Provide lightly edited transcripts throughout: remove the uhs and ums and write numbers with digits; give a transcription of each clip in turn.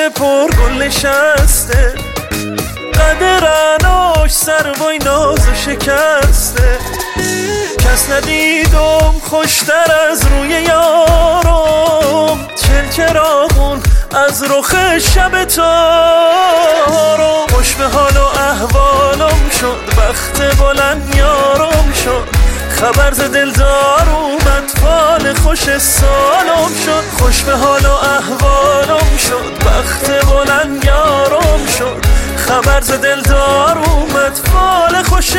پر گل نشسته، قد رعناش سروای ناز شکسته. کس ندیدم خوشتر از روی یارم، چراغون از رخ شب تارم. خوش به حال و احوالم شد، بخت بلند یارم شد، خبر ز دلدار اومد، فال خوش سالم شد. خوش به حال و احوالم شد، بخت بلند یارم شد، خبر ز دلدار اومد، فال خوش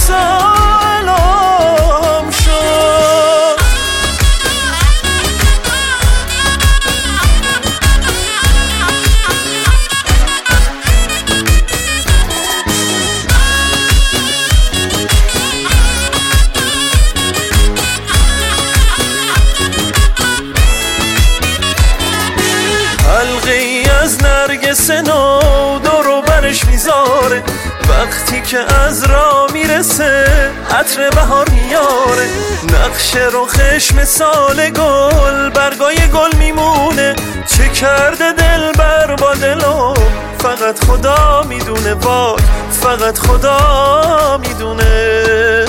سالم شد. حلقی از نرگس نو دورو برش میذاره، وقتی که از راه میرسه عطر بهار میاره. نقش رخش مثال گل، برگای گل میمونه، چه کرده دل بر با دلم فقط خدا میدونه، وای فقط خدا میدونه.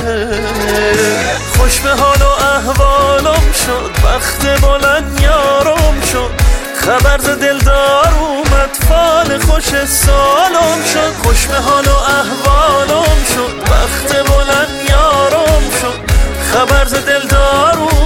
خوش به حال و احوالم شد، بخت بلند یارم شد، خبر ز دلدار اومد، فال خوش سالم شد. خوش به حال و احوالم شد، بخت بلند یارم شد، خبر ز دلدار اومد.